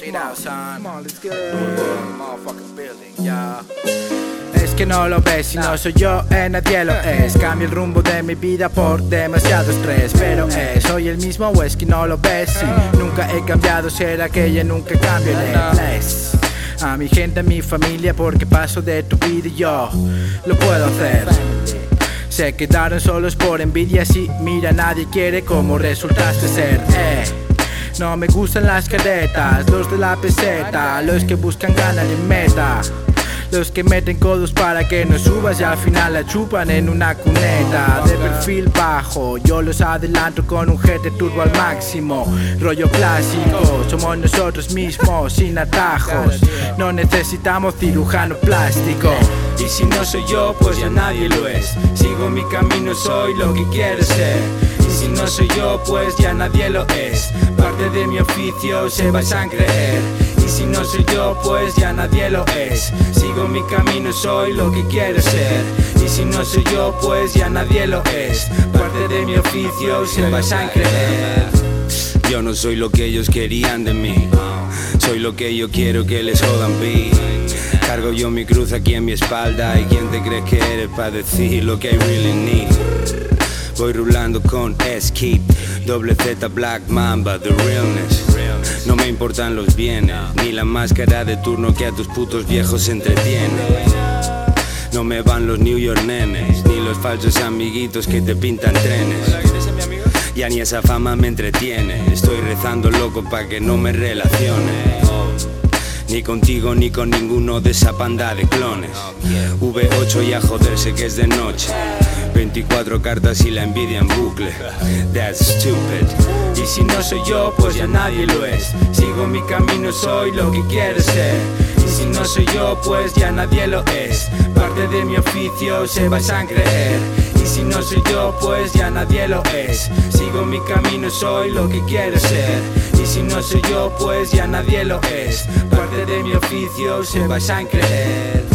Mira, son motherfucking building, yeah. Es que no lo ves, si no soy yo, nadie lo es. Cambio el rumbo de mi vida por demasiado estrés. Pero soy el mismo o es que no lo ves. Si nunca he cambiado, será que ya nunca cambio el inglés. A mi gente, a mi familia, porque paso de tu vida y yo lo puedo hacer. Se quedaron solos por envidia, si mira nadie quiere como resultaste ser. No me gustan las caretas, los de la peseta, los que buscan ganar en meta, los que meten codos para que no subas y al final la chupan en una cuneta. De perfil bajo, yo los adelanto con un GT Turbo al máximo. Rollo clásico, somos nosotros mismos, sin atajos. No necesitamos cirujano plástico. Y si no soy yo, pues ya nadie lo es. Sigo mi camino, soy lo que quiero ser. Y si no soy yo, pues ya nadie lo es. Parte de mi oficio se basan creer. Y si no soy yo, pues ya nadie lo es. Sigo mi camino, soy lo que quiero ser. Y si no soy yo, pues ya nadie lo es. Parte de mi oficio se basa en creer. Yo no soy lo que ellos querían de mí, soy lo que yo quiero que les jodan vi. Cargo yo mi cruz aquí en mi espalda. ¿Y quién te crees que eres para decir lo que I really need? Voy rulando con S-Keep, doble Z Black Mamba, the realness. No me importan los bienes, ni la máscara de turno que a tus putos viejos entretiene. No me van los New York nenes, ni los falsos amiguitos que te pintan trenes. Ya ni esa fama me entretiene, estoy rezando loco pa' que no me relacione. Ni contigo ni con ninguno de esa panda de clones. V8 y a joderse que es de noche. 24 cartas y la envidia en bucle. That's stupid. Y si no soy yo, pues ya nadie lo es. Sigo mi camino, soy lo que quiero ser. Y si no soy yo, pues ya nadie lo es. Parte de mi oficio se basa en creer. Y si no soy yo, pues ya nadie lo es. Sigo mi camino, soy lo que quiero ser. Y si no soy yo, pues ya nadie lo es. Parte de mi oficio se basa en creer.